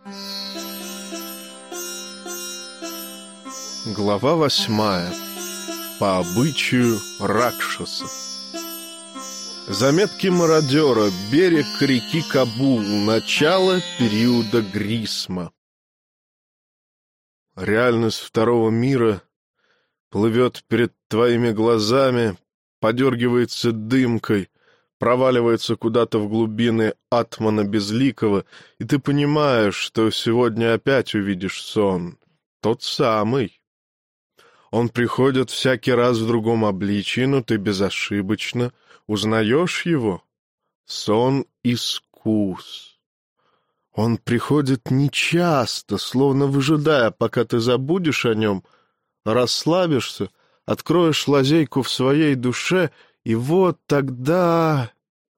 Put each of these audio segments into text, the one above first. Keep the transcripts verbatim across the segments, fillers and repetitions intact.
Глава восьмая. По обычаю Ракшаса. Заметки мародера. Берег реки Кабул. Начало периода Грисма. Реальность второго мира плывет перед твоими глазами, подергивается дымкой, проваливается куда-то в глубины атмана безликого, и ты понимаешь, что сегодня опять увидишь сон. Тот самый. Он приходит всякий раз в другом обличии, но ты безошибочно узнаешь его. Сон-искус. Он приходит нечасто, словно выжидая, пока ты забудешь о нем, расслабишься, откроешь лазейку в своей душе, и вот тогда...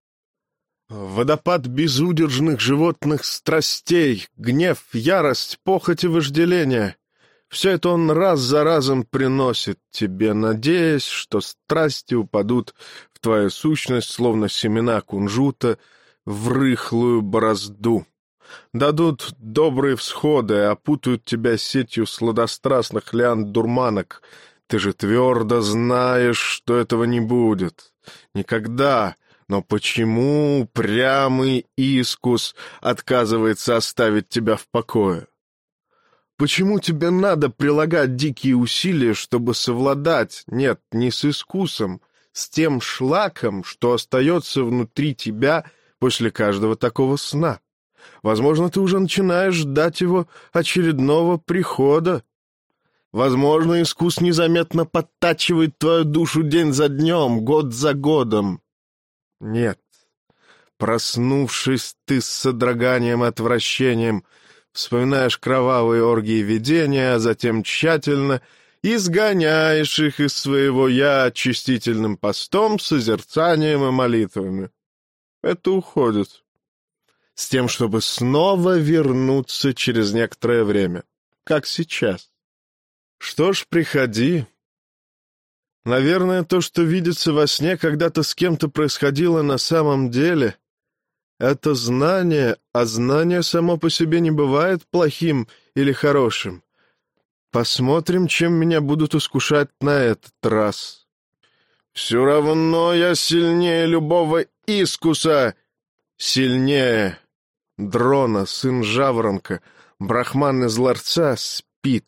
Водопад безудержных животных страстей, гнев, ярость, похоть и вожделение — все это он раз за разом приносит тебе, надеясь, что страсти упадут в твою сущность, словно семена кунжута, в рыхлую борозду. Дадут добрые всходы, опутают тебя сетью сладострастных лиан-дурманок. Ты же твердо знаешь, что этого не будет. Никогда. Но почему упрямый искус отказывается оставить тебя в покое? Почему тебе надо прилагать дикие усилия, чтобы совладать, нет, не с искусом, с тем шлаком, что остается внутри тебя после каждого такого сна? Возможно, ты уже начинаешь ждать его очередного прихода. Возможно, искус незаметно подтачивает твою душу день за днем, год за годом. Нет. Проснувшись, ты с содроганием и отвращением вспоминаешь кровавые оргии видения, а затем тщательно изгоняешь их из своего «я» очистительным постом, созерцанием и молитвами. Это уходит. С тем, чтобы снова вернуться через некоторое время, как сейчас. Что ж, приходи. Наверное, то, что видится во сне, когда-то с кем-то происходило на самом деле. Это знание, а знание само по себе не бывает плохим или хорошим. Посмотрим, чем меня будут искушать на этот раз. Все равно я сильнее любого искуса. Сильнее. Дрона, сын жаворонка, брахман из ларца, спит.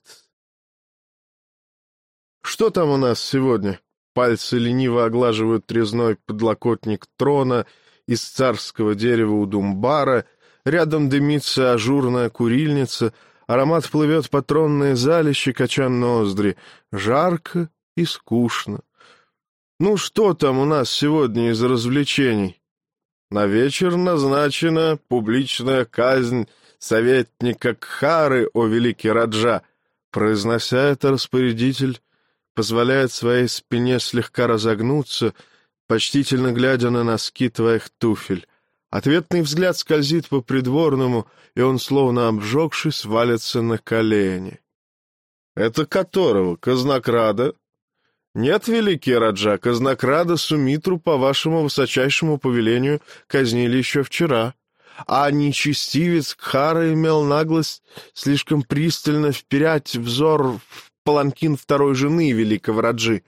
Что там у нас сегодня? Пальцы лениво оглаживают резной подлокотник трона из царского дерева у думбара, рядом дымится ажурная курильница, аромат плывет по тронной зале, щекоча ноздри. Жарко и скучно. Ну, что там у нас сегодня из развлечений? На вечер назначена публичная казнь советника Кхары, о великий Раджа. Произнося это, распорядитель позволяет своей спине слегка разогнуться, почтительно глядя на носки твоих туфель. Ответный взгляд скользит по придворному, и он, словно обжегшись, валится на колени. — Это которого? Казнокрада? — Нет, великий Раджа, казнокрада Сумитру по вашему высочайшему повелению казнили еще вчера, а нечестивец Кхара имел наглость слишком пристально вперять взор в паланкин второй жены великого Раджи.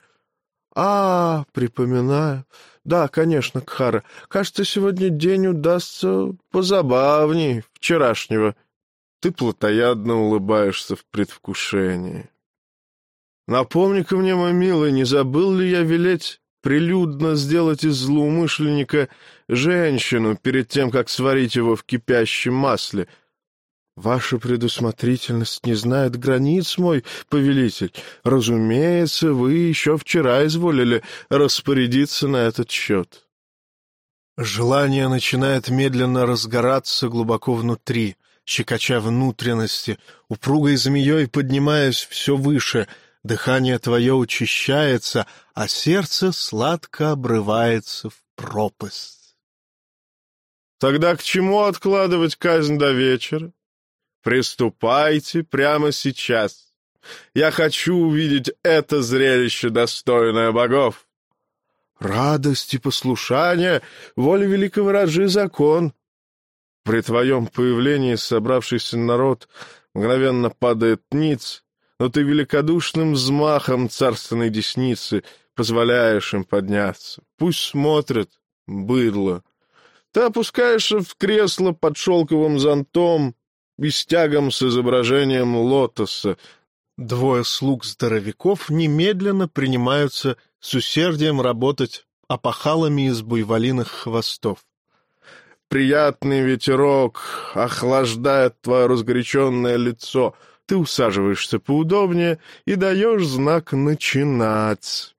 А, припоминаю. Да, конечно, Кхара. Кажется, сегодня день удастся позабавней вчерашнего. Ты плотоядно улыбаешься в предвкушении. Напомни-ка мне, мой милый, не забыл ли я велеть прилюдно сделать из злоумышленника женщину перед тем, как сварить его в кипящем масле? Ваша предусмотрительность не знает границ, мой повелитель. Разумеется, вы еще вчера изволили распорядиться на этот счет. Желание начинает медленно разгораться глубоко внутри, щекоча внутренности, упругой змеей поднимаясь все выше. Дыхание твое учащается, а сердце сладко обрывается в пропасть. Тогда к чему откладывать казнь до вечера? Приступайте прямо сейчас. Я хочу увидеть это зрелище, достойное богов. Радость и послушание, воля великого Раджи — закон. При твоем появлении собравшийся народ мгновенно падает ниц, но ты великодушным взмахом царственной десницы позволяешь им подняться. Пусть смотрят, быдло. Ты опускаешься в кресло под шелковым зонтом и стягом с изображением лотоса. Двое слуг-здоровяков немедленно принимаются с усердием работать опахалами из буйволиных хвостов. Приятный ветерок охлаждает твое разгоряченное лицо. Ты усаживаешься поудобнее и даешь знак «начинать».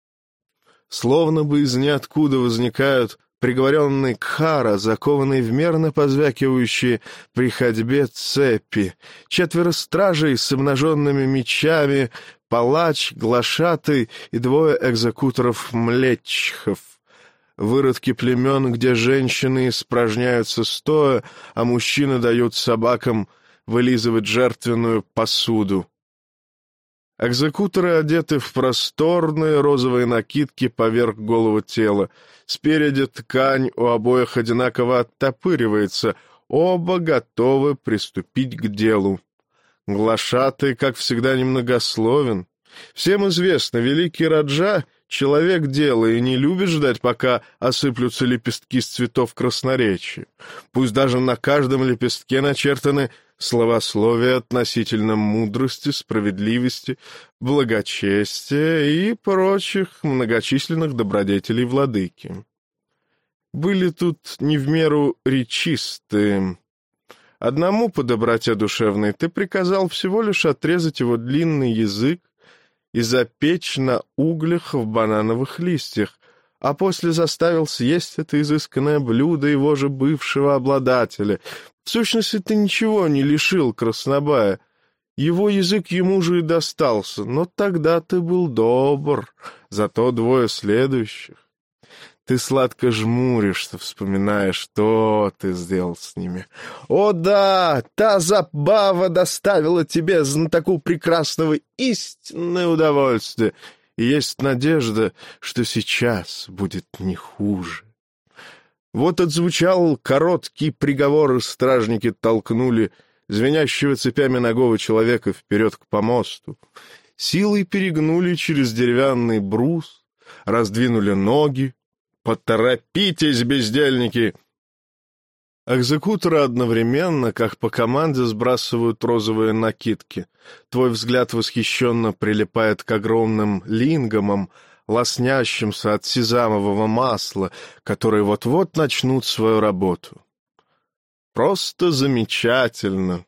Словно бы из ниоткуда возникают приговоренный Кхара, закованный в мерно позвякивающие при ходьбе цепи, четверо стражей с обнаженными мечами, палач, глашатый и двое экзекуторов-млетчиков. Выродки племен, где женщины испражняются стоя, а мужчины дают собакам вылизывать жертвенную посуду. Экзекуторы одеты в просторные розовые накидки поверх голого тела. Спереди ткань у обоих одинаково оттопыривается. Оба готовы приступить к делу. Глашатый, как всегда, немногословен. Всем известно, великий Раджа — человек дела и не любит ждать, пока осыплются лепестки с цветов красноречия. Пусть даже на каждом лепестке начертаны словословия относительно мудрости, справедливости, благочестия и прочих многочисленных добродетелей владыки. Были тут не в меру речистые. Одному по доброте душевной ты приказал всего лишь отрезать его длинный язык и запечь на углях в банановых листьях, а после заставил съесть это изысканное блюдо его же бывшего обладателя. В сущности, ты ничего не лишил Краснобая. Его язык ему же и достался, но тогда ты был добр, зато двое следующих. Ты сладко жмуришься, вспоминая, что ты сделал с ними. О да, та забава доставила тебе, знатоку прекрасного, истинное удовольствие, и есть надежда, что сейчас будет не хуже. Вот отзвучал короткий приговор, и стражники толкнули звенящего цепями нагого человека вперед к помосту. Силой перегнули через деревянный брус, раздвинули ноги. «Поторопитесь, бездельники!» Экзекуторы одновременно, как по команде, сбрасывают розовые накидки. Твой взгляд восхищенно прилипает к огромным лингамам, лоснящимся от сезамового масла, которые вот-вот начнут свою работу. Просто замечательно!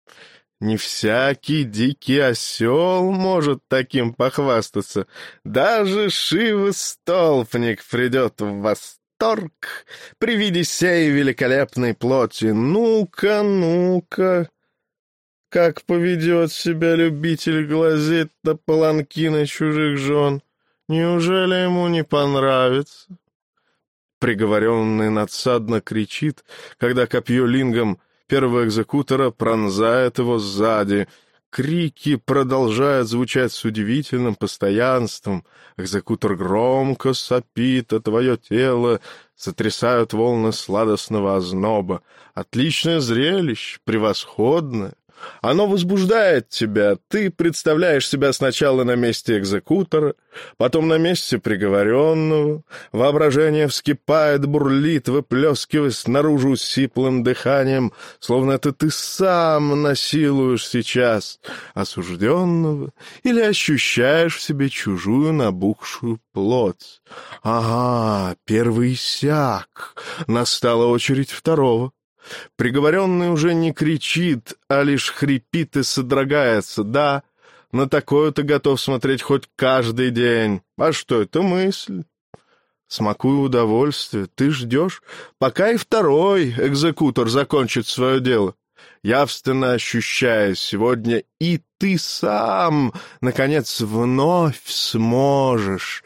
Не всякий дикий осел может таким похвастаться. Даже Шива-столпник придет в восторг при виде сей великолепной плоти. Ну-ка, ну-ка, как поведет себя любитель глазеть на паланкины чужих жен. Неужели ему не понравится? Приговоренный надсадно кричит, когда копье лингом первого экзекутора пронзает его сзади. Крики продолжают звучать с удивительным постоянством. Экзекутор громко сопит, а твое тело сотрясают волны сладостного озноба. Отличное зрелище, превосходное. Оно возбуждает тебя. Ты представляешь себя сначала на месте экзекутора, потом на месте приговоренного. Воображение вскипает, бурлит, выплескиваясь наружу сиплым дыханием, словно это ты сам насилуешь сейчас осужденного или ощущаешь в себе чужую набухшую плоть. Ага, первый иссяк. Настала очередь второго. Приговоренный уже не кричит, а лишь хрипит и содрогается. Да, на такое ты готов смотреть хоть каждый день. А что это мысль? Смакуй удовольствие, ты ждешь, пока и второй экзекутор закончит свое дело. Явственно ощущая сегодня, и ты сам, наконец, вновь сможешь,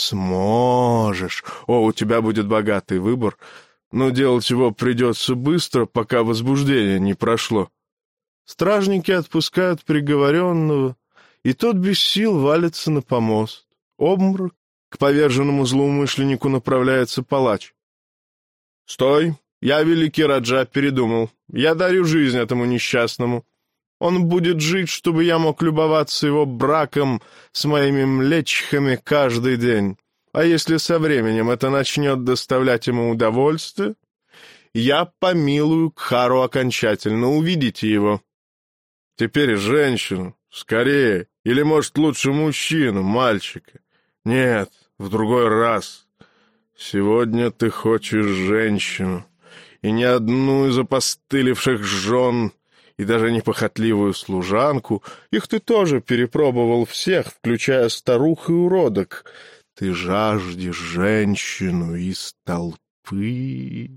сможешь. О, у тебя будет богатый выбор. Но делать его придется быстро, пока возбуждение не прошло. Стражники отпускают приговоренного, и тот без сил валится на помост. Обморок. К поверженному злоумышленнику направляется палач. «Стой! Я, великий Раджа, передумал. Я дарю жизнь этому несчастному. Он будет жить, чтобы я мог любоваться его браком с моими млечхами каждый день. А если со временем это начнет доставлять ему удовольствие, я помилую Кхару окончательно. Увидите его. Теперь женщину, скорее. Или, может, лучше мужчину, мальчика. Нет, в другой раз. Сегодня ты хочешь женщину. И не одну из опостылевших жен, и даже не похотливую служанку. Их ты тоже перепробовал всех, включая старух и уродок. Ты жаждешь женщину из толпы.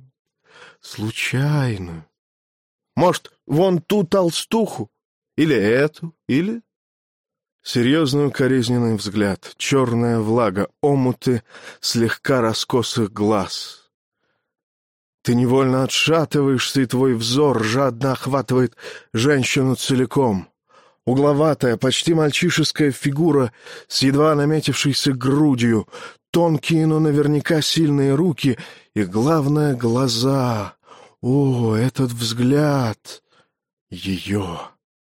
Случайно. Может, вон ту толстуху? Или эту? Или... Серьезный укоризненный взгляд, черная влага, омуты слегка раскосых глаз. Ты невольно отшатываешься, и твой взор жадно охватывает женщину целиком. Угловатая, почти мальчишеская фигура с едва наметившейся грудью, тонкие, но наверняка сильные руки и, главное, глаза. О, этот взгляд! Ее!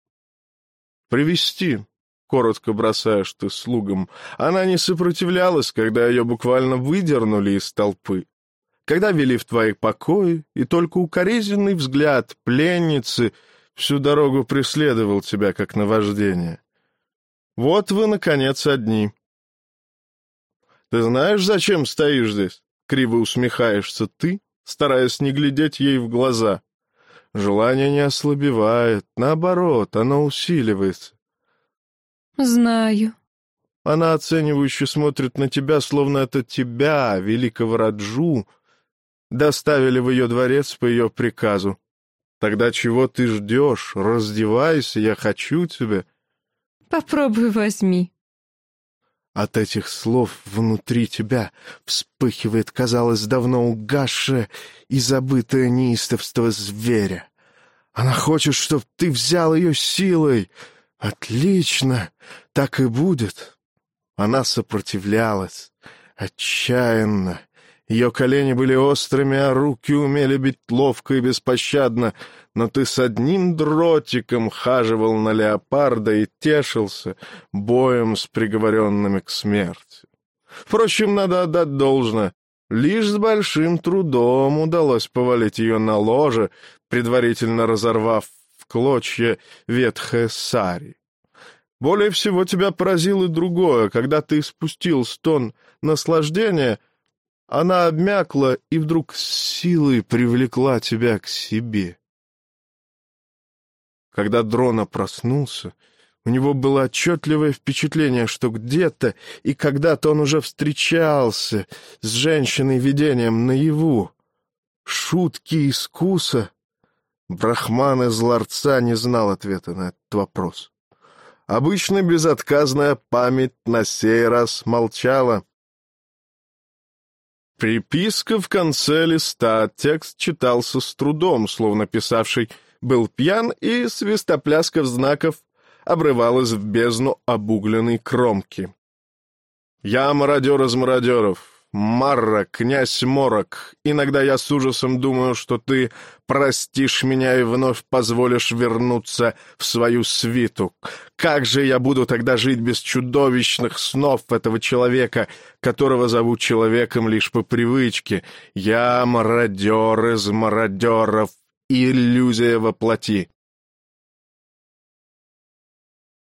Привести. Коротко бросаешь ты слугам. Она не сопротивлялась, когда ее буквально выдернули из толпы. Когда вели в твои покои, и только укоризненный взгляд пленницы всю дорогу преследовал тебя, как наваждение. Вот вы, наконец, одни. Ты знаешь, зачем стоишь здесь? Криво усмехаешься ты, стараясь не глядеть ей в глаза. Желание не ослабевает, наоборот, оно усиливается. Знаю. Она оценивающе смотрит на тебя, словно это тебя, великого Раджу, доставили в ее дворец по ее приказу. Тогда чего ты ждешь? Раздевайся, я хочу тебя. Попробуй возьми. От этих слов внутри тебя вспыхивает, казалось, давно угасшее и забытое неистовство зверя. Она хочет, чтобы ты взял ее силой. Отлично, так и будет. Она сопротивлялась, отчаянно. Ее колени были острыми, а руки умели бить ловко и беспощадно, но ты с одним дротиком хаживал на леопарда и тешился боем с приговоренными к смерти. Впрочем, надо отдать должное. Лишь с большим трудом удалось повалить ее на ложе, предварительно разорвав в клочья ветхое сари. Более всего тебя поразило другое. Когда ты испустил стон наслаждения, она обмякла и вдруг с силой привлекла тебя к себе. Когда Дрона проснулся, у него было отчетливое впечатление, что где-то и когда-то он уже встречался с женщиной-видением наяву. Шутки искуса. Брахман из ларца не знал ответа на этот вопрос. Обычно безотказная память на сей раз молчала. Приписка в конце листа, текст читался с трудом, словно писавший был пьян, и свистопляска знаков обрывалась в бездну обугленной кромки. «Я мародер из мародеров. Марра, князь Морок. Иногда я с ужасом думаю, что ты простишь меня и вновь позволишь вернуться в свою свиту. Как же я буду тогда жить без чудовищных снов этого человека, которого зовут человеком лишь по привычке? Я мародер из мародеров, иллюзия во плоти».